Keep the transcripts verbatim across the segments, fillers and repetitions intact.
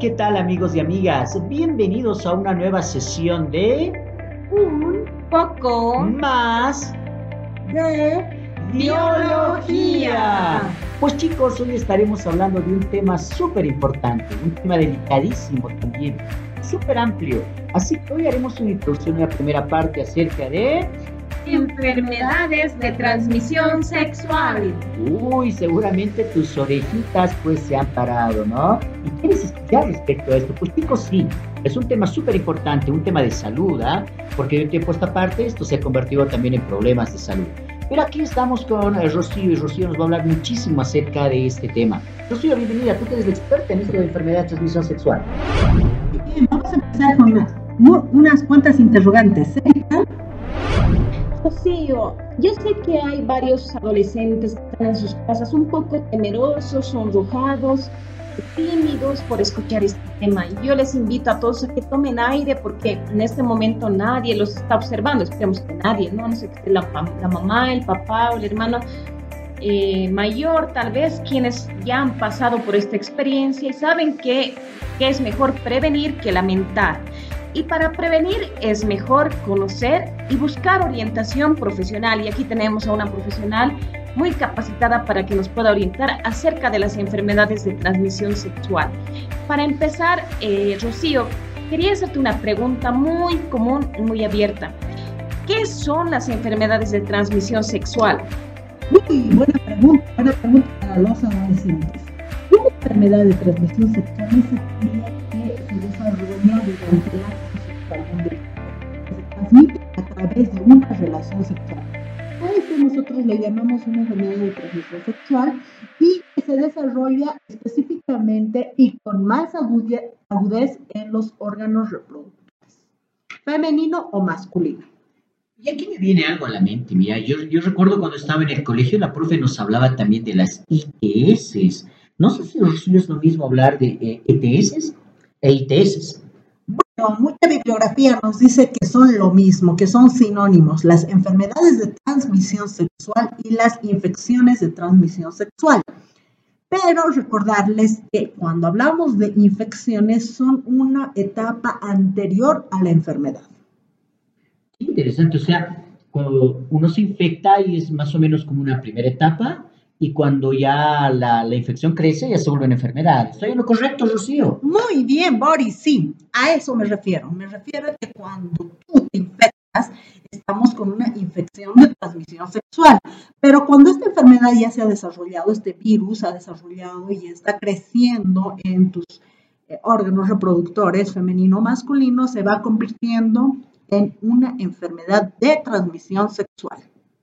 ¿qué tal amigos y amigas? Bienvenidos a una nueva sesión de Un poco más de biología. Pues chicos, hoy estaremos hablando de un tema súper importante, un tema delicadísimo también, súper amplio. Así que hoy haremos una introducción en la primera parte acerca de... enfermedades de transmisión sexual. Uy, seguramente tus orejitas pues se han parado, ¿no? ¿Y quieres escuchar respecto a esto? Pues chicos, sí, es un tema súper importante, un tema de salud, ¿ah? ¿eh? Porque de un tiempo a esta parte esto se ha convertido también en problemas de salud. Pero aquí estamos con eh, Rocío, y Rocío nos va a hablar muchísimo acerca de este tema. Rocío, bienvenida, tú que eres la experta en esto de enfermedad de transmisión sexual. Bien, vamos a empezar con unas, unas cuantas interrogantes. ¿eh? Rocío, yo sé que hay varios adolescentes que están en sus casas un poco temerosos, sonrojados, tímidos por escuchar este tema. Y yo les invito a todos a que tomen aire porque en este momento nadie los está observando. Esperemos que nadie, ¿no? No sé, que esté la, la mamá, el papá o el hermano eh, mayor, tal vez, quienes ya han pasado por esta experiencia y saben que, que es mejor prevenir que lamentar. Y para prevenir es mejor conocer y buscar orientación profesional. Y aquí tenemos a una profesional muy capacitada para que nos pueda orientar acerca de las enfermedades de transmisión sexual. Para empezar, eh, Rocío, quería hacerte una pregunta muy común y muy abierta. ¿Qué son las enfermedades de transmisión sexual? Uy, buena pregunta, buena pregunta para los adolescentes. Una enfermedad de transmisión sexual es aquella que se desarrolla durante la se transmite a través de una relación sexual. A esto nosotros le llamamos una enfermedad de transmisión sexual y que se desarrolla específicamente y con más agudez en los órganos reproductores, femenino o masculino. Y aquí me viene algo a la mente, mira, yo, yo recuerdo cuando estaba en el colegio, la profe nos hablaba también de las I T S. No sé si es lo mismo hablar de eh, E T S e I T S. Bueno, mucha bibliografía nos dice que son lo mismo, que son sinónimos, las enfermedades de transmisión sexual y las infecciones de transmisión sexual. Pero recordarles que cuando hablamos de infecciones son una etapa anterior a la enfermedad. Interesante, o sea, cuando uno se infecta y es más o menos como una primera etapa, y cuando ya la, la infección crece, ya se vuelve una enfermedad. ¿Estoy en lo correcto, Rocío? Muy bien, Boris, sí, a eso me refiero. Me refiero a que cuando tú te infectas, estamos con una infección de transmisión sexual. Pero cuando esta enfermedad ya se ha desarrollado, este virus ha desarrollado y está creciendo en tus eh, órganos reproductores, femenino o masculino, se va convirtiendo en una enfermedad de transmisión sexual.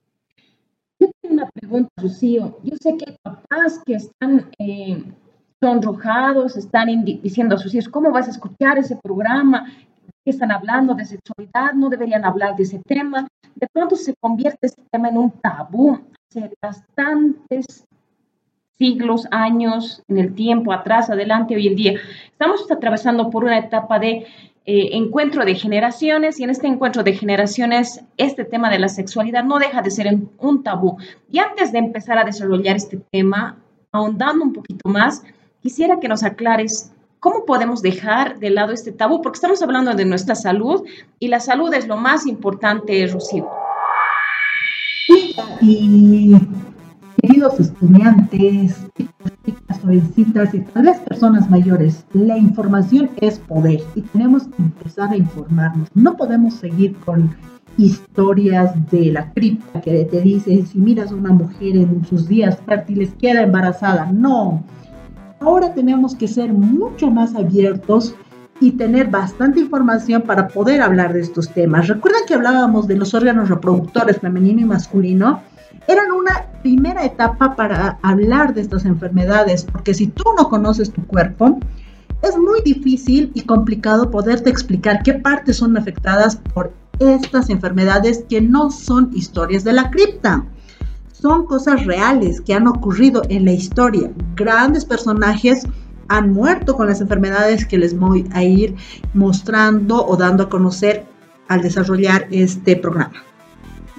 Yo tengo una pregunta, Rocío. Yo sé que hay papás que están eh, sonrojados, están diciendo a sus hijos, ¿cómo vas a escuchar ese programa? ¿Qué están hablando de sexualidad? No deberían hablar de ese tema. De pronto se convierte este tema en un tabú. Hace bastantes siglos, años, en el tiempo, atrás, adelante, hoy en día. Estamos atravesando por una etapa de Eh, encuentro de generaciones, y en este encuentro de generaciones este tema de la sexualidad no deja de ser un tabú. Y antes de empezar a desarrollar este tema, ahondando un poquito más, quisiera que nos aclares cómo podemos dejar de lado este tabú, porque estamos hablando de nuestra salud y la salud es lo más importante, Rocío. Y queridos estudiantes, chicas, jovencitas y tal vez personas mayores, la información es poder y tenemos que empezar a informarnos. No podemos seguir con historias de la cripta que te dice, si miras a una mujer en sus días fértiles queda embarazada. No, ahora tenemos que ser mucho más abiertos y tener bastante información para poder hablar de estos temas. Recuerda que hablábamos de los órganos reproductores femenino y masculino. Eran una primera etapa para hablar de estas enfermedades, porque si tú no conoces tu cuerpo, es muy difícil y complicado poderte explicar qué partes son afectadas por estas enfermedades que no son historias de la cripta. Son cosas reales que han ocurrido en la historia. Grandes personajes han muerto con las enfermedades que les voy a ir mostrando o dando a conocer al desarrollar este programa.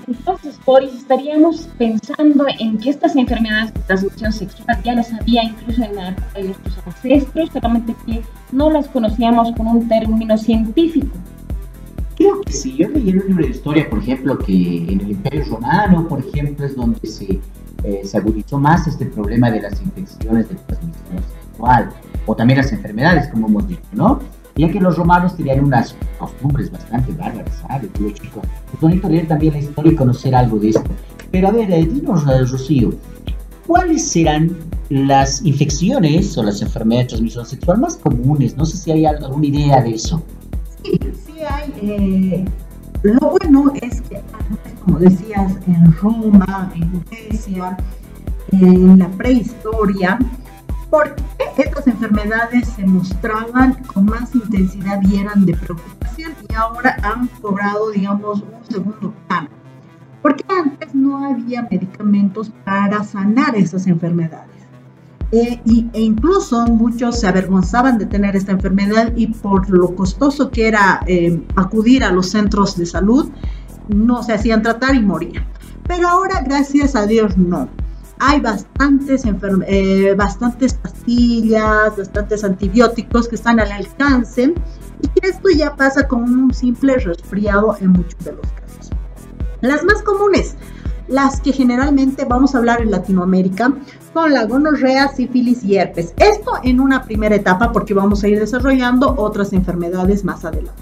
Entonces, Boris, estaríamos pensando en que estas enfermedades de transmisión sexual ya las había incluso en la época de nuestros ancestros, solamente que no las conocíamos con un término científico. Creo que sí. Yo leí en un libro de historia, por ejemplo, que en el Imperio Romano, por ejemplo, es donde se, eh, se agudizó más este problema de las infecciones de transmisión sexual, o también las enfermedades, como hemos dicho, ¿no? Ya que los romanos tenían unas costumbres bastante bárbaras, ¿sabes? Digo, chicos, es bonito leer también la historia y conocer algo de esto. Pero a ver, eh, dinos, Rocío, ¿cuáles serán las infecciones o las enfermedades de transmisión sexual más comunes? No sé si hay alguna idea de eso. Sí, sí hay. Eh, lo bueno es que, como decías, en Roma, en Grecia, en la prehistoria, porque estas enfermedades se mostraban con más intensidad y eran de preocupación, y ahora han cobrado, digamos, un segundo plano. Porque antes no había medicamentos para sanar esas enfermedades. Eh, y, e incluso muchos se avergonzaban de tener esta enfermedad, y por lo costoso que era eh, acudir a los centros de salud, no se hacían tratar y morían. Pero ahora, gracias a Dios, no. Hay bastantes, enferme- eh, bastantes pastillas, bastantes antibióticos que están al alcance, y esto ya pasa con un simple resfriado en muchos de los casos. Las más comunes, las que generalmente vamos a hablar en Latinoamérica, son la gonorrea, sífilis y herpes. Esto en una primera etapa, porque vamos a ir desarrollando otras enfermedades más adelante.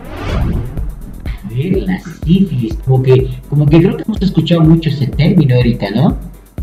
A ver, la sífilis, como que, como que creo que hemos escuchado mucho ese término, Erika, ¿no?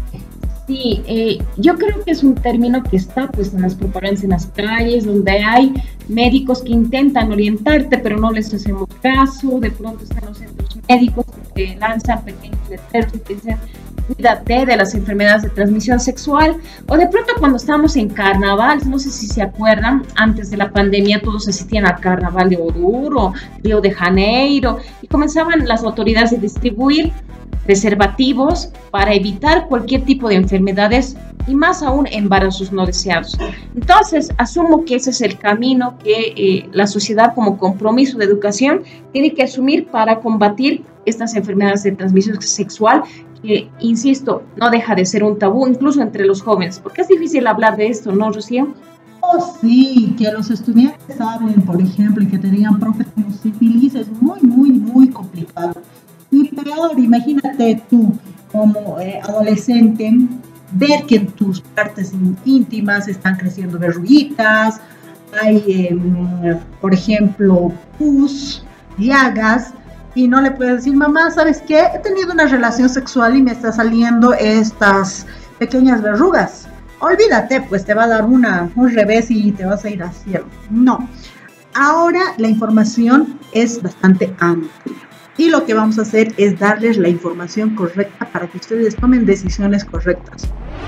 Sí, eh, yo creo que es un término que está pues en las propagandas en las calles, donde hay médicos que intentan orientarte, pero no les hacemos caso. De pronto están los centros médicos que lanzan pequeños letreros y te dicen, cuídate de las enfermedades de transmisión sexual. O de pronto cuando estábamos en carnaval, no sé si se acuerdan, antes de la pandemia todos asistían al carnaval de Oruro, Río de Janeiro, y comenzaban las autoridades a distribuir preservativos para evitar cualquier tipo de enfermedades, y más aún embarazos no deseados. Entonces, asumo que ese es el camino que eh, la sociedad, como compromiso de educación, tiene que asumir para combatir estas enfermedades de transmisión sexual, que, insisto, no deja de ser un tabú incluso entre los jóvenes, porque es difícil hablar de esto, ¿no, Rocío? Oh, sí, que los estudiantes hablen, por ejemplo, y que te digan, profe, tengo sífilis, es muy, muy, muy complicado. Y peor, imagínate tú, como eh, adolescente, ver que en tus partes íntimas están creciendo verruguitas, hay, eh, por ejemplo, pus, llagas, y no le puedes decir, mamá, ¿sabes qué? He tenido una relación sexual y me está saliendo estas pequeñas verrugas. Olvídate, pues te va a dar una, un revés y te vas a ir al cielo. No. Ahora la información es bastante amplia. Y lo que vamos a hacer es darles la información correcta para que ustedes tomen decisiones correctas.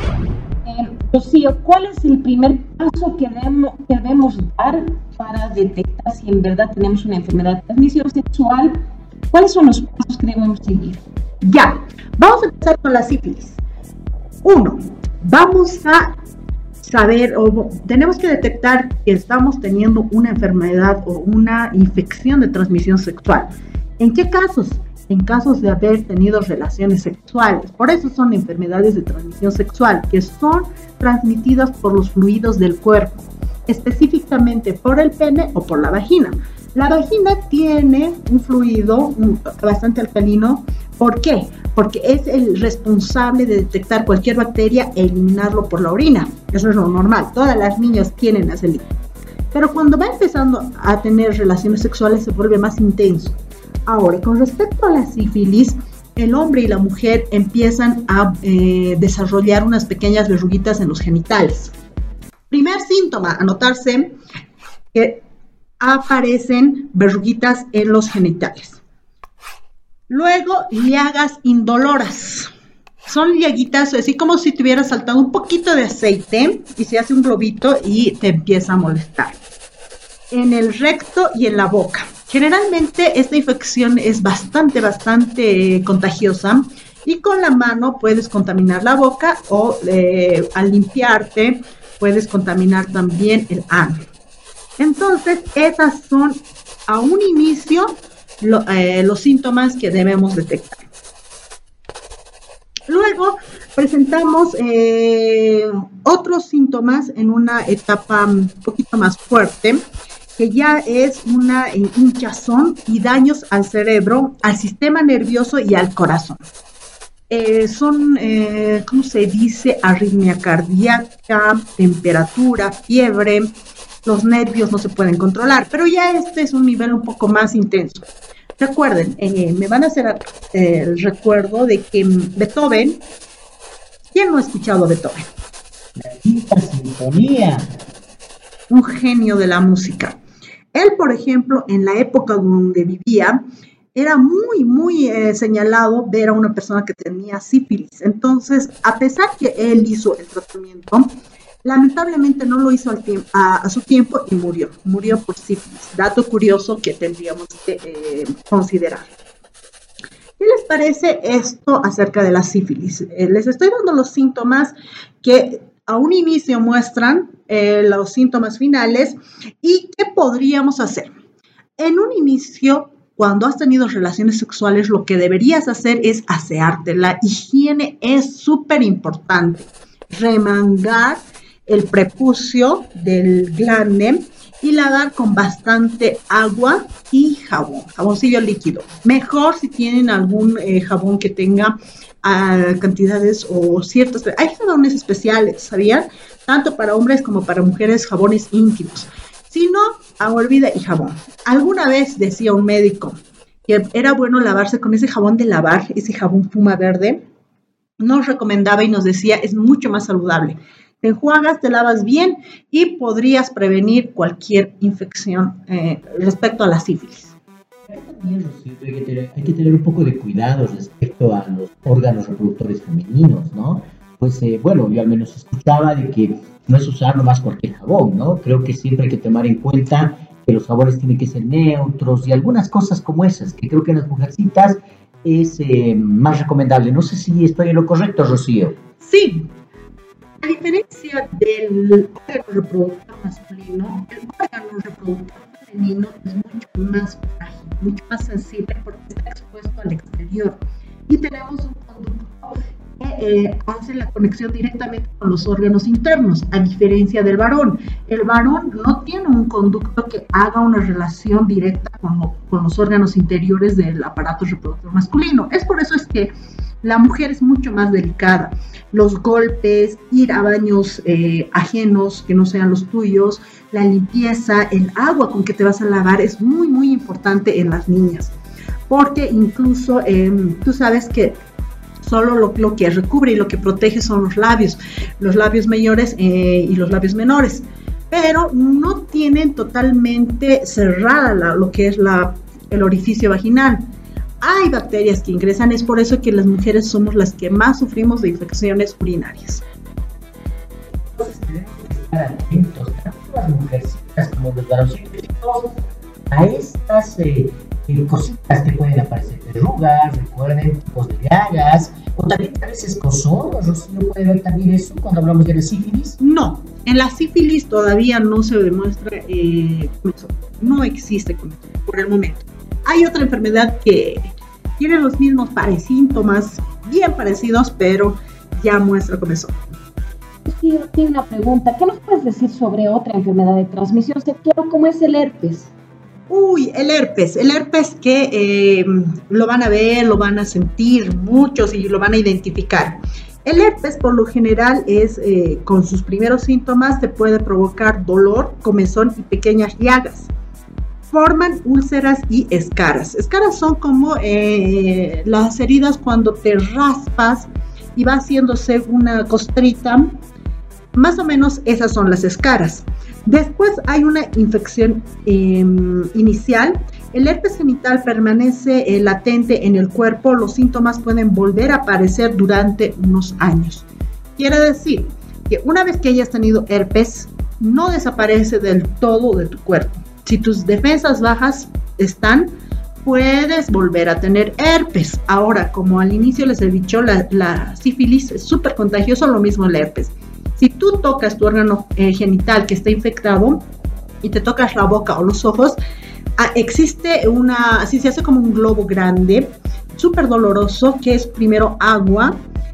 Eh, Rocío, ¿cuál es el primer paso que debemos, que debemos dar para detectar si en verdad tenemos una enfermedad de transmisión sexual? ¿Cuáles son los pasos que debemos seguir? Ya, vamos a empezar con la sífilis. Uno, vamos a saber, o tenemos que detectar que estamos teniendo una enfermedad o una infección de transmisión sexual. ¿En qué casos? En casos de haber tenido relaciones sexuales. Por eso son enfermedades de transmisión sexual, que son transmitidas por los fluidos del cuerpo, específicamente por el pene o por la vagina. La vagina tiene un fluido bastante alcalino. ¿Por qué? Porque es el responsable de detectar cualquier bacteria e eliminarlo por la orina. Eso es lo normal. Todas las niñas tienen ese líquido. Pero cuando va empezando a tener relaciones sexuales se vuelve más intenso. Ahora, con respecto a la sífilis, el hombre y la mujer empiezan a eh, desarrollar unas pequeñas verruguitas en los genitales. Primer síntoma, anotarse que aparecen verruguitas en los genitales. Luego, llagas indoloras. Son llaguitas, así como si te hubieras saltado un poquito de aceite y se hace un globito y te empieza a molestar. En el recto y en la boca. Generalmente esta infección es bastante, bastante eh, contagiosa, y con la mano puedes contaminar la boca o eh, al limpiarte puedes contaminar también el ano. Entonces, esas son a un inicio lo, eh, los síntomas que debemos detectar. Luego presentamos eh, otros síntomas en una etapa un poquito más fuerte, que ya es una eh, hinchazón y daños al cerebro, al sistema nervioso y al corazón. Eh, son, eh, ¿cómo se dice? Arritmia cardíaca, temperatura, fiebre, los nervios no se pueden controlar, pero ya este es un nivel un poco más intenso. Recuerden, eh, me van a hacer eh, el recuerdo de que Beethoven, ¿quién no ha escuchado a Beethoven? La quinta sinfonía. Un genio de la música. Él, por ejemplo, en la época donde vivía, era muy, muy eh, señalado ver a una persona que tenía sífilis. Entonces, a pesar que él hizo el tratamiento, lamentablemente no lo hizo al tiempo, a, a su tiempo y murió. Murió por sífilis. Dato curioso que tendríamos que eh, considerar. ¿Qué les parece esto acerca de la sífilis? Eh, les estoy dando los síntomas que a un inicio muestran eh, los síntomas finales y qué podríamos hacer. En un inicio, cuando has tenido relaciones sexuales, lo que deberías hacer es asearte. La higiene es súper importante. Remangar el prepucio del glande y lavar con bastante agua y jabón, jaboncillo líquido. Mejor si tienen algún eh, jabón que tenga uh, cantidades o ciertas... Hay jabones especiales, ¿sabían? Tanto para hombres como para mujeres, jabones íntimos. Si no, agua hervida y jabón. Alguna vez decía un médico que era bueno lavarse con ese jabón de lavar, ese jabón puma verde. Nos recomendaba y nos decía, es mucho más saludable. Te enjuagas, te lavas bien y podrías prevenir cualquier infección eh, respecto a la sífilis. También, Rocío, hay que, tener, hay que tener un poco de cuidado respecto a los órganos reproductores femeninos, ¿no? Pues, eh, bueno, yo al menos escuchaba de que no es usar nomás cualquier jabón, ¿no? Creo que siempre hay que tomar en cuenta que los jabones tienen que ser neutros y algunas cosas como esas, que creo que en las mujercitas es eh, más recomendable. No sé si estoy en lo correcto, Rocío. Sí. A diferencia del órgano reproductor masculino, el órgano reproductor femenino es mucho más frágil, mucho más sensible porque está expuesto al exterior. Y tenemos un conducto que eh, hace la conexión directamente con los órganos internos, a diferencia del varón. El varón no tiene un conducto que haga una relación directa con, lo, con los órganos interiores del aparato reproductor masculino. Es por eso es que la mujer es mucho más delicada. Los golpes, ir a baños eh, ajenos que no sean los tuyos, la limpieza, el agua con que te vas a lavar es muy, muy importante en las niñas. Porque incluso eh, tú sabes que solo lo, lo que recubre y lo que protege son los labios, los labios mayores eh, y los labios menores. Pero no tienen totalmente cerrada la, lo que es la, el orificio vaginal. Hay bacterias que ingresan, es por eso que las mujeres somos las que más sufrimos de infecciones urinarias. Entonces tenemos que estar atentos, tanto las mujercitas como los varoncitos, a estas eh, eh, cositas que pueden aparecer, verrugas, recuerden, tipos de llagas, o también a veces escozor. Rocío, ¿puede ver también eso cuando hablamos de la sífilis? No, en la sífilis todavía no se demuestra eh, comezón, no existe comezón por el momento. Hay otra enfermedad que tiene los mismos síntomas, bien parecidos, pero ya muestra comezón. Sí, aquí una pregunta. ¿Qué nos puedes decir sobre otra enfermedad de transmisión sexual como es el herpes? Uy, el herpes. El herpes que eh, lo van a ver, lo van a sentir muchos y lo van a identificar. El herpes por lo general es, eh, con sus primeros síntomas, te puede provocar dolor, comezón y pequeñas llagas. Forman úlceras y escaras. Escaras son como eh, las heridas cuando te raspas y va haciéndose una costrita. Más o menos esas son las escaras. Después hay una infección eh, inicial. El herpes genital permanece eh, latente en el cuerpo. Los síntomas pueden volver a aparecer durante unos años. Quiere decir que una vez que hayas tenido herpes, no desaparece del todo de tu cuerpo. Si tus defensas bajas están, puedes volver a tener herpes. Ahora, como al inicio les he dicho, la, la sífilis es súper contagioso, lo mismo el herpes. Si tú tocas tu órgano eh, genital que está infectado y te tocas la boca o los ojos, ah, existe una, así se hace como un globo grande, súper doloroso, que es primero agua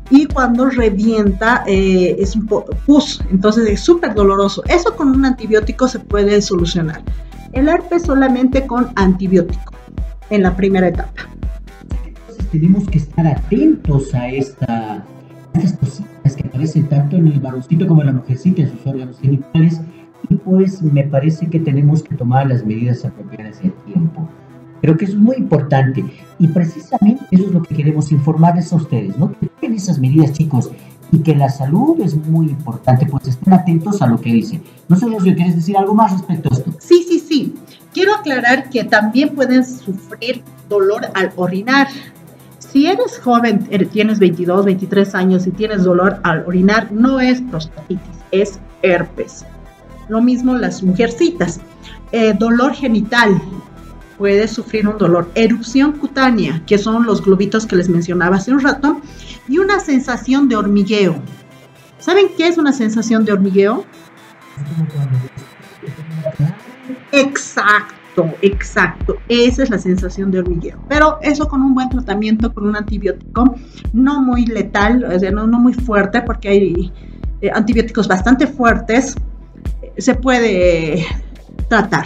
y cuando revienta eh, es un poco pus, entonces es súper doloroso. Eso con un antibiótico se puede solucionar. El herpes solamente con antibiótico en la primera etapa. Entonces tenemos que estar atentos a, esta, a estas cositas que aparecen tanto en el varoncito como en la mujercita, en sus órganos genitales, y pues me parece que tenemos que tomar las medidas apropiadas en tiempo. Creo que eso es muy importante y precisamente eso es lo que queremos informarles a ustedes, ¿no? Que tomen esas medidas, chicos, y que la salud es muy importante, pues estén atentos a lo que dicen. No sé, Rocío, ¿quieres decir algo más respecto a esto? Sí, sí, sí. Quiero aclarar que también pueden sufrir dolor al orinar. Si eres joven, tienes veintidós, veintitrés años y tienes dolor al orinar, no es prostatitis, es herpes. Lo mismo las mujercitas. Eh, dolor genital, puedes sufrir un dolor. Erupción cutánea, que son los globitos que les mencionaba hace un rato, y una sensación de hormigueo. ¿Saben qué es una sensación de hormigueo? Exacto, exacto. Esa es la sensación de hormigueo. Pero eso con un buen tratamiento, con un antibiótico, no muy letal, o sea, no, no muy fuerte, porque hay eh, antibióticos bastante fuertes, eh, se puede tratar.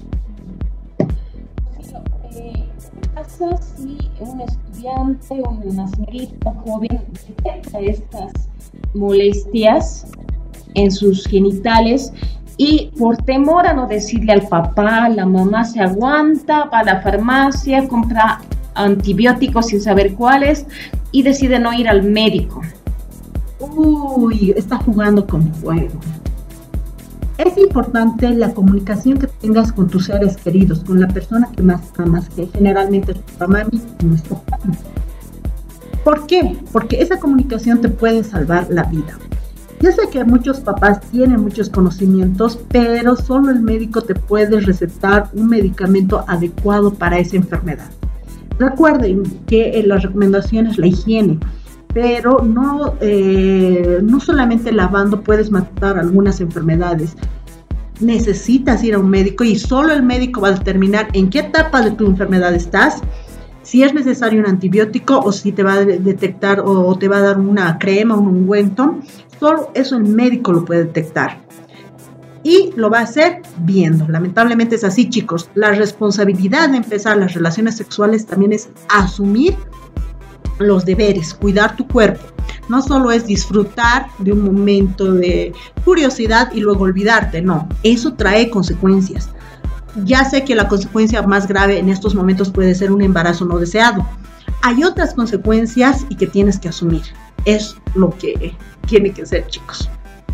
¿Qué pasa si un estudiante o una señorita joven detecta estas molestias en sus genitales y por temor a no decirle al papá, la mamá se aguanta, va a la farmacia, compra antibióticos sin saber cuáles y decide no ir al médico? Uy, está jugando con fuego. Es importante la comunicación que tengas con tus seres queridos, con la persona que más amas, que generalmente es tu mamá y nuestro papá. ¿Por qué? Porque esa comunicación te puede salvar la vida. Yo sé que muchos papás tienen muchos conocimientos, pero solo el médico te puede recetar un medicamento adecuado para esa enfermedad. Recuerden que en las recomendaciones la higiene, pero no, eh, no solamente lavando puedes matar algunas enfermedades. Necesitas ir a un médico y solo el médico va a determinar en qué etapa de tu enfermedad estás, si es necesario un antibiótico o si te va a detectar o te va a dar una crema o un ungüento. Solo eso el médico lo puede detectar y lo va a hacer viendo. Lamentablemente es así, chicos. La responsabilidad de empezar las relaciones sexuales también es asumir los deberes, cuidar tu cuerpo. No solo es disfrutar de un momento de curiosidad y luego olvidarte, no, eso trae consecuencias. Ya sé que la consecuencia más grave en estos momentos puede ser un embarazo no deseado. Hay otras consecuencias y que tienes que asumir. Es lo que tiene que ser, chicos.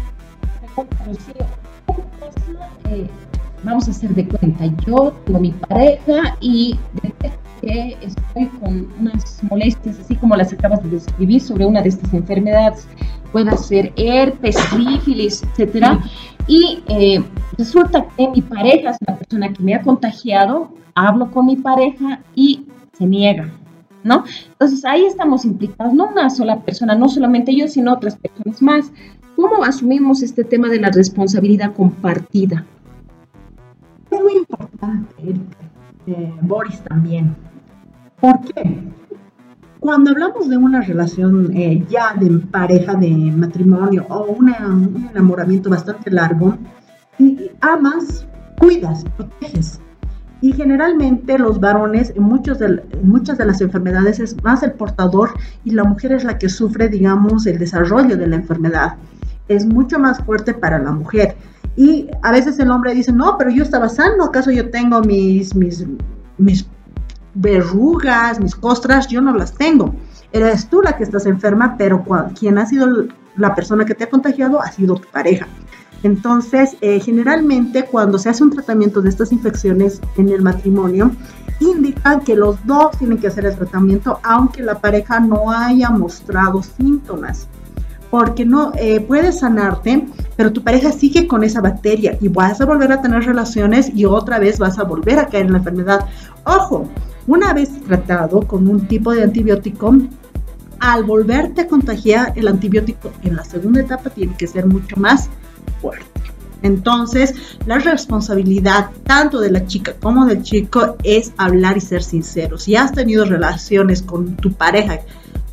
Eh, vamos a hacer de cuenta, yo tengo mi pareja y detecto que estoy con unas molestias, así como las acabas de describir, sobre una de estas enfermedades, puede ser herpes, sífilis, etcétera, y eh, resulta que mi pareja es la persona que me ha contagiado, hablo con mi pareja y se niega, ¿no? Entonces ahí estamos implicados, no una sola persona, no solamente yo, sino otras personas más. ¿Cómo asumimos este tema de la responsabilidad compartida? Es muy importante, eh, Boris, también. ¿Por qué? Cuando hablamos de una relación eh, ya de pareja, de matrimonio o una, un enamoramiento bastante largo, y amas, cuidas, proteges. Y generalmente los varones, en, muchos de, en muchas de las enfermedades, es más el portador y la mujer es la que sufre, digamos, el desarrollo de la enfermedad. Es mucho más fuerte para la mujer. Y a veces el hombre dice, no, pero yo estaba sano, ¿acaso yo tengo mis, mis, mis verrugas, mis costras? Yo no las tengo. Eres tú la que estás enferma, pero quien ha sido la persona que te ha contagiado ha sido tu pareja. Entonces, eh, generalmente cuando se hace un tratamiento de estas infecciones en el matrimonio, indican que los dos tienen que hacer el tratamiento, aunque la pareja no haya mostrado síntomas. Porque no eh, puedes sanarte, pero tu pareja sigue con esa bacteria y vas a volver a tener relaciones y otra vez vas a volver a caer en la enfermedad. Ojo, una vez tratado con un tipo de antibiótico, al volverte a contagiar, el antibiótico en la segunda etapa tiene que ser mucho más fuerte. Entonces, la responsabilidad tanto de la chica como del chico es hablar y ser sinceros. Si has tenido relaciones con tu pareja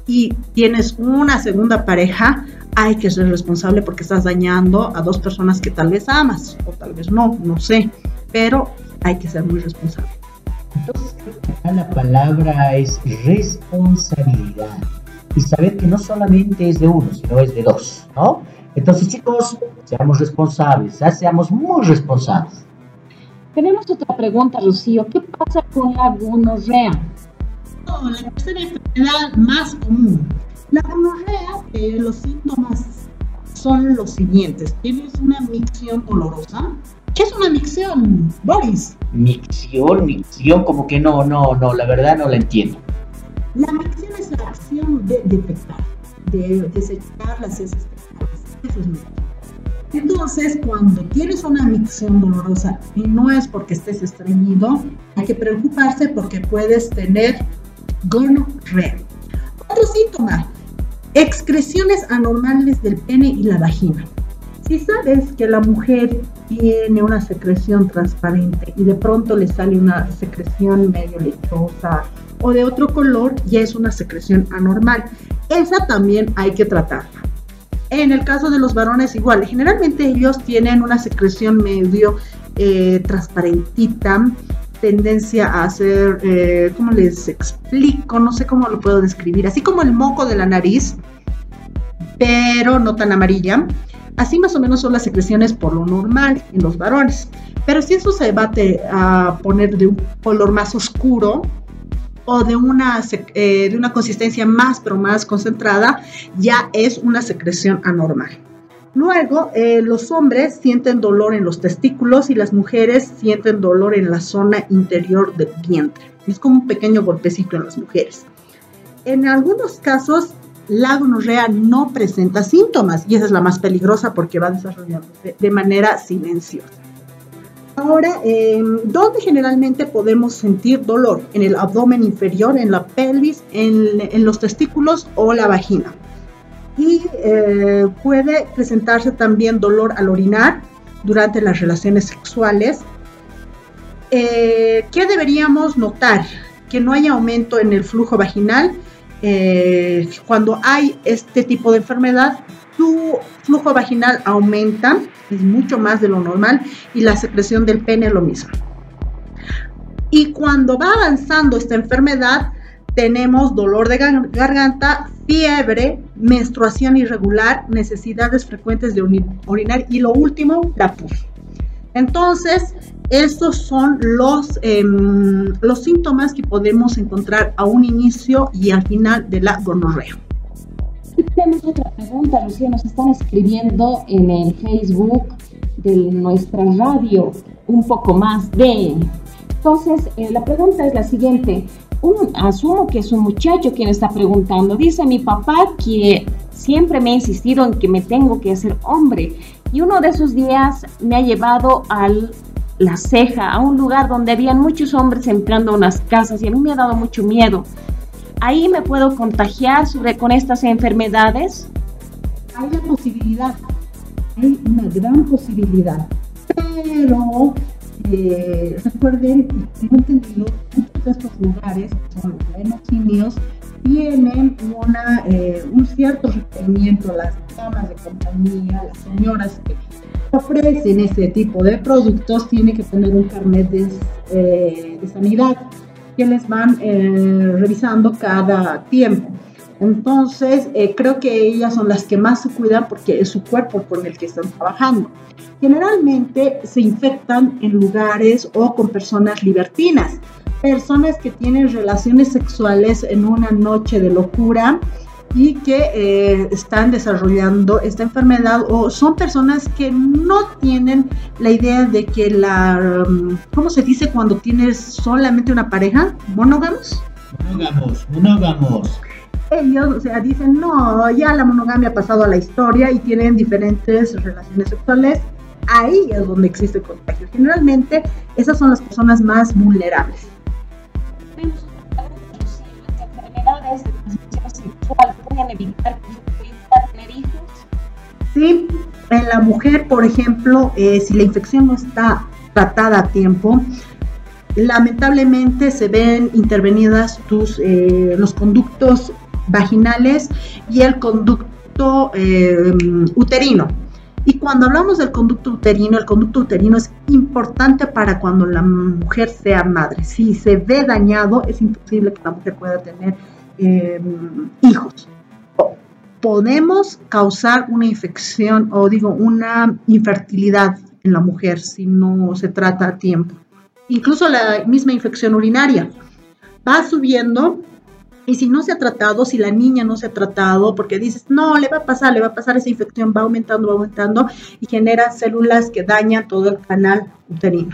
y tienes una segunda pareja, hay que ser responsable porque estás dañando a dos personas que tal vez amas, o tal vez no, no sé, pero hay que ser muy responsable. Entonces creo que acá la palabra es responsabilidad. Y saber que no solamente es de uno, sino es de dos, ¿no? Entonces, chicos, seamos responsables, ¿eh? Seamos muy responsables. Tenemos otra pregunta, Rocío. ¿Qué pasa con la gonorrea? No, la tercera enfermedad más común. La gonorrea, eh, los síntomas son los siguientes. Tienes una micción dolorosa. ¿Qué es una micción, Boris? Micción, micción, como que no, no, no, la verdad no la entiendo. La micción es la acción de defecar, de desechar las heces fecales. Eso es micción. Entonces, cuando tienes una micción dolorosa y no es porque estés estreñido, hay que preocuparse porque puedes tener gonorrea. Otro síntoma, excreciones anormales del pene y la vagina. Si sabes que la mujer tiene una secreción transparente y de pronto le sale una secreción medio lechosa o de otro color, ya es una secreción anormal. Esa también hay que tratarla. En el caso de los varones igual, generalmente ellos tienen una secreción medio eh, transparentita, tendencia a hacer, eh, ¿cómo les explico? No sé cómo lo puedo describir, así como el moco de la nariz, pero no tan amarilla. Así más o menos son las secreciones por lo normal en los varones. Pero si eso se va a poner de un color más oscuro o de una, eh, de una consistencia más pero más concentrada, ya es una secreción anormal. Luego, eh, los hombres sienten dolor en los testículos y las mujeres sienten dolor en la zona interior del vientre. Es como un pequeño golpecito en las mujeres. En algunos casos, la gonorrea no presenta síntomas y esa es la más peligrosa porque va desarrollándose de manera silenciosa. Ahora, eh, ¿dónde generalmente podemos sentir dolor? En el abdomen inferior, en la pelvis, en, en los testículos o la vagina. Y eh, puede presentarse también dolor al orinar durante las relaciones sexuales. Eh, ¿Qué deberíamos notar? Que no haya aumento en el flujo vaginal. Eh, cuando hay este tipo de enfermedad, tu flujo vaginal aumenta, es mucho más de lo normal, y la secreción del pene es lo mismo. Y cuando va avanzando esta enfermedad, tenemos dolor de garganta, fiebre, menstruación irregular, necesidades frecuentes de orinar y lo último, la pus. Entonces, estos son los, eh, los síntomas que podemos encontrar a un inicio y al final de la gonorrea. Y tenemos otra pregunta, Lucía, nos están escribiendo en el Facebook de nuestra radio un poco más de... Entonces, eh, la pregunta es la siguiente. Un, asumo que es un muchacho quien está preguntando. Dice mi papá que siempre me ha insistido en que me tengo que hacer hombre. Y uno de esos días me ha llevado a La Ceja, a un lugar donde habían muchos hombres entrando a unas casas y a mí me ha dado mucho miedo. ¿Ahí me puedo contagiar sobre, con estas enfermedades? Hay la posibilidad, hay una gran posibilidad, pero eh, recuerden, tengo entendido, muchos de estos lugares, que son los genocidios, tienen una, eh, un cierto requerimiento, las damas de compañía, las señoras que ofrecen ese tipo de productos, tienen que tener un carnet de, eh, de sanidad que les van eh, revisando cada tiempo. Entonces, eh, creo que ellas son las que más se cuidan porque es su cuerpo con el que están trabajando. Generalmente se infectan en lugares o con personas libertinas, personas que tienen relaciones sexuales en una noche de locura y que eh, están desarrollando esta enfermedad, o son personas que no tienen la idea de que la, ¿cómo se dice cuando tienes solamente una pareja? ¿Monógamos? Monógamos, monógamos. Ellos, o sea, dicen, no, ya la monogamia ha pasado a la historia y tienen diferentes relaciones sexuales. Ahí es donde existe contagio. Generalmente, esas son las personas más vulnerables. ¿Las enfermedades de transmisión sexual pueden evitar que yo pueda tener hijos? Sí, en la mujer, por ejemplo, eh, si la infección no está tratada a tiempo, lamentablemente se ven intervenidas tus, eh, los conductos vaginales y el conducto eh, uterino. Y cuando hablamos del conducto uterino, el conducto uterino es importante para cuando la mujer sea madre. Si se ve dañado, es imposible que la mujer pueda tener eh, hijos. Podemos causar una infección o digo una infertilidad en la mujer si no se trata a tiempo. Incluso la misma infección urinaria va subiendo. Y si no se ha tratado, si la niña no se ha tratado, porque dices, no, le va a pasar, le va a pasar esa infección, va aumentando, va aumentando y genera células que dañan todo el canal uterino.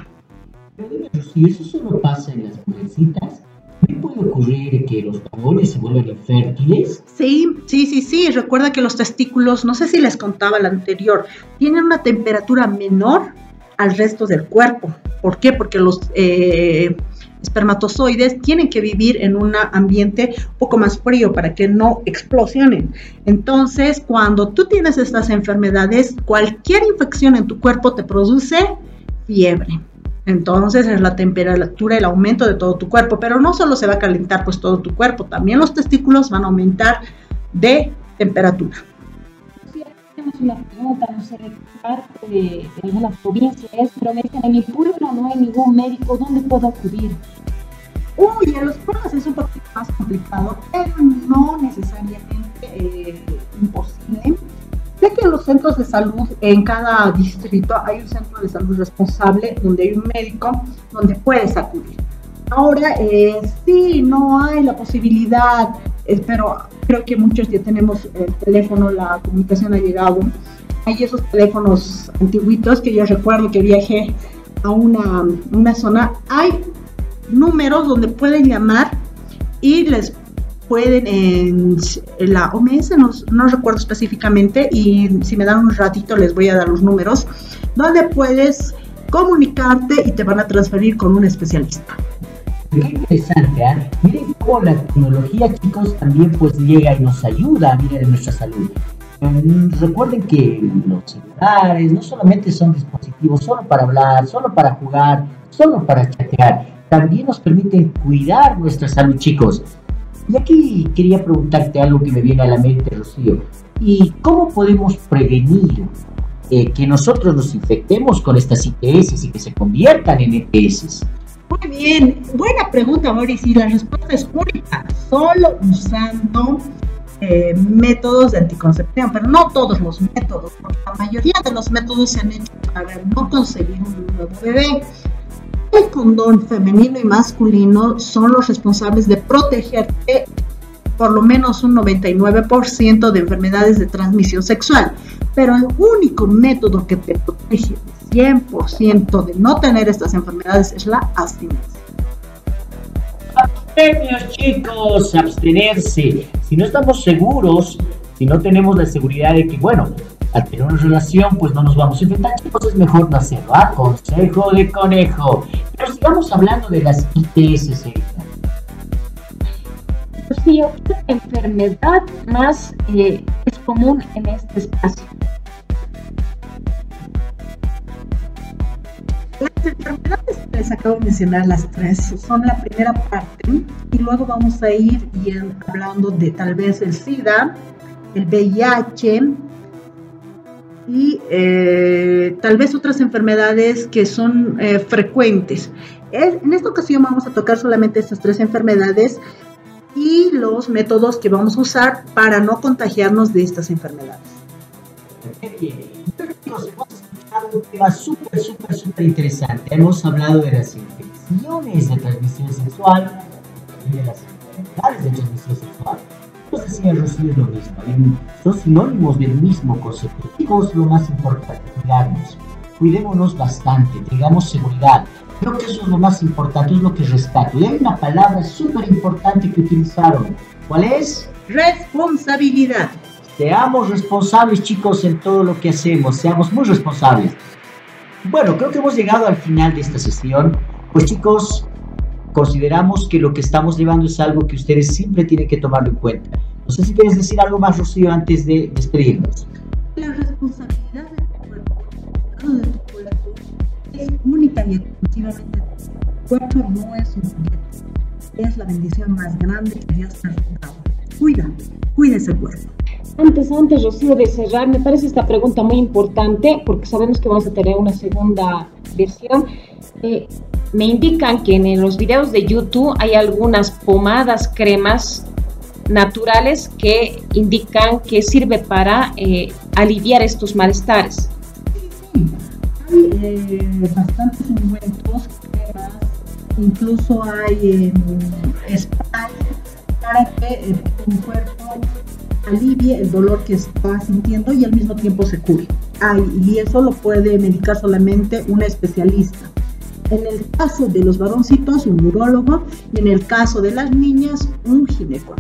Si eso solo pasa en las mujercitas, ¿me puede ocurrir que los varones se vuelvan infértiles? Sí, sí, sí, sí. Recuerda que los testículos, no sé si les contaba la anterior, tienen una temperatura menor al resto del cuerpo. ¿Por qué? Porque los eh, espermatozoides tienen que vivir en un ambiente un poco más frío para que no explosionen. Entonces, cuando tú tienes estas enfermedades, cualquier infección en tu cuerpo te produce fiebre. Entonces es la temperatura, el aumento de todo tu cuerpo, pero no solo se va a calentar pues todo tu cuerpo, también los testículos van a aumentar de temperatura. Sí, tenemos una pregunta, no sé de qué parte de alguna provincia es, pero me dicen, en mi pueblo no hay ningún médico, ¿dónde puedo acudir? Uy, en los pueblos es un poquito más complicado, pero no necesariamente eh, imposible. Sé que en los centros de salud, en cada distrito, hay un centro de salud responsable donde hay un médico donde puedes acudir. Ahora, eh, sí, no hay la posibilidad, eh, pero creo que muchos ya tenemos el teléfono, la comunicación ha llegado. Hay esos teléfonos antiguitos que yo recuerdo que viajé a una, una zona. Hay números donde pueden llamar y les pueden, en la O M S, no, no recuerdo específicamente, y si me dan un ratito les voy a dar los números, donde puedes comunicarte y te van a transferir con un especialista. Qué interesante, ¿eh? Miren cómo la tecnología, chicos, también pues llega y nos ayuda a mirar en nuestra salud. Um, recuerden que los celulares no solamente son dispositivos solo para hablar, solo para jugar, solo para chatear, también nos permiten cuidar nuestra salud, chicos. Y aquí quería preguntarte algo que me viene a la mente, Rocío. ¿Y cómo podemos prevenir eh, que nosotros nos infectemos con estas I T S y que se conviertan en E T S? Muy bien, buena pregunta, Boris, y la respuesta es única, solo usando eh, métodos de anticoncepción, pero no todos los métodos, porque la mayoría de los métodos se han hecho para no concebir un nuevo bebé. El condón femenino y masculino son los responsables de protegerte por lo menos un noventa y nueve por ciento de enfermedades de transmisión sexual, pero el único método que te protege cien por ciento de no tener estas enfermedades es la abstinencia. Abstenios, chicos, abstenerse. Si no estamos seguros, si no tenemos la seguridad de que, bueno, al tener una relación, pues no nos vamos a infectar, chicos, es mejor no hacerlo, ¿ah? Consejo de conejo. Pero sigamos hablando de las I T S, Erika. Sí, otra enfermedad más eh, es común en este espacio. Las enfermedades que les acabo de mencionar, las tres, son la primera parte y luego vamos a ir hablando de tal vez el SIDA, el V I H y eh, tal vez otras enfermedades que son eh, frecuentes. Es, en esta ocasión vamos a tocar solamente estas tres enfermedades y los métodos que vamos a usar para no contagiarnos de estas enfermedades. Qué bien. Chicos, hemos escuchado un tema súper, súper, súper interesante. Hemos hablado de las infecciones de transmisión sexual y de las enfermedades de transmisión sexual. Entonces, decía Rocío, es lo mismo. Son sinónimos del mismo concepto. Chicos, lo más importante, cuidarnos. Cuidémonos bastante, tengamos seguridad. Creo que eso es lo más importante, es lo que rescato. Y hay una palabra súper importante que utilizaron. ¿Cuál es? Responsabilidad. Seamos responsables, chicos, en todo lo que hacemos. Seamos muy responsables. Bueno, creo que hemos llegado al final de esta sesión. Pues, chicos, consideramos que lo que estamos llevando es algo que ustedes siempre tienen que tomarlo en cuenta. No sé si quieres decir algo más, Rocío, antes de despedirnos. La responsabilidad de tu cuerpo, de tu cuerpo, es única y exclusivamente tuya. Tu cuerpo no es un juguete, es la bendición más grande que Dios te ha dado. cuida, cuida ese cuerpo. Antes, antes, Rocío, de cerrar, me parece esta pregunta muy importante porque sabemos que vamos a tener una segunda versión. Eh, me indican que en los videos de YouTube hay algunas pomadas, cremas naturales que indican que sirve para eh, aliviar estos malestares. Sí, hay eh, bastantes ungüentos, cremas, incluso hay eh, spray para que eh, tu cuerpo alivie el dolor que está sintiendo y al mismo tiempo se cure. Ay, y eso lo puede medicar solamente una especialista. En el caso de los varoncitos, un urólogo, y en el caso de las niñas, un ginecólogo.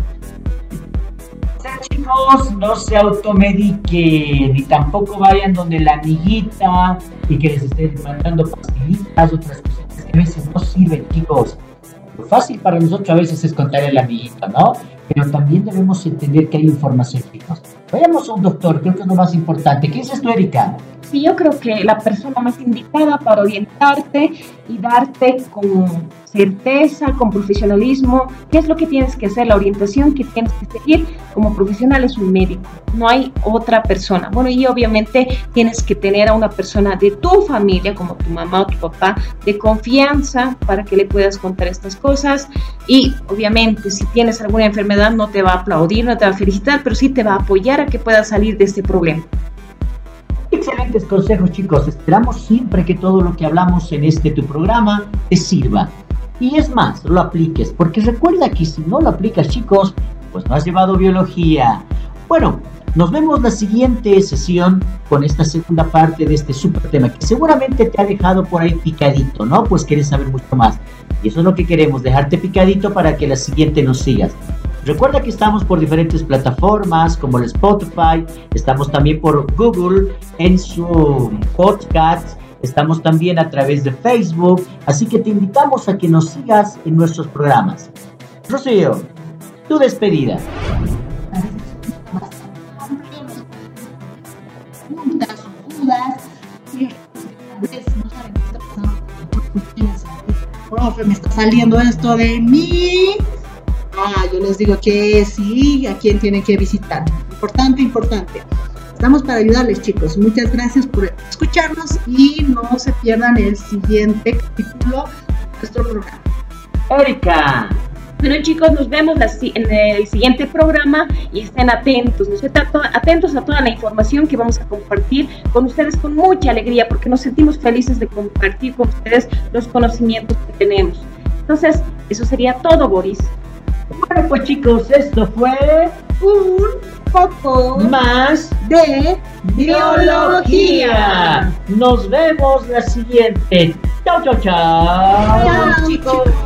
O sea, chicos, no se automediquen, ni tampoco vayan donde la amiguita y que les estén mandando pastillitas, otras cosas que a veces no sirven, chicos. Lo fácil para nosotros a veces es contarle a la amiguita, ¿no? Pero también debemos entender que hay información, chicos. Vayamos a un doctor, creo que es lo más importante. ¿Qué dices tú, Erika? Sí, yo creo que la persona más indicada para orientarte y darte con certeza, con profesionalismo, qué es lo que tienes que hacer, la orientación que tienes que seguir como profesional es un médico, no hay otra persona. Bueno, y obviamente tienes que tener a una persona de tu familia, como tu mamá o tu papá, de confianza para que le puedas contar estas cosas. Y obviamente si tienes alguna enfermedad no te va a aplaudir, no te va a felicitar, pero sí te va a apoyar a que puedas salir de este problema. Excelentes consejos, chicos. Esperamos siempre que todo lo que hablamos en este tu programa te sirva. Y es más, lo apliques, porque recuerda que si no lo aplicas, chicos, pues no has llevado biología. Bueno, nos vemos la siguiente sesión con esta segunda parte de este súper tema que seguramente te ha dejado por ahí picadito, ¿no? Pues quieres saber mucho más. Y eso es lo que queremos, dejarte picadito para que la siguiente nos sigas. Recuerda que estamos por diferentes plataformas como el Spotify, estamos también por Google en su podcast, estamos también a través de Facebook, así que te invitamos a que nos sigas en nuestros programas. Rocío, tu despedida. Preguntas, dudas, y tal vez no saben qué está pasando. Profe, me está saliendo esto de mí. Ah, yo les digo que sí, a quién tienen que visitar. Importante, importante. Estamos para ayudarles, chicos. Muchas gracias por escucharnos y no se pierdan el siguiente capítulo de nuestro programa. Erika. Bueno, chicos, nos vemos la, en el siguiente programa y estén atentos, ¿no? Atentos a toda la información que vamos a compartir con ustedes con mucha alegría porque nos sentimos felices de compartir con ustedes los conocimientos que tenemos. Entonces, eso sería todo, Boris. Bueno, pues chicos, esto fue Un poco más de biología. Nos vemos la siguiente. Chao, chao, chao. Chao, chicos.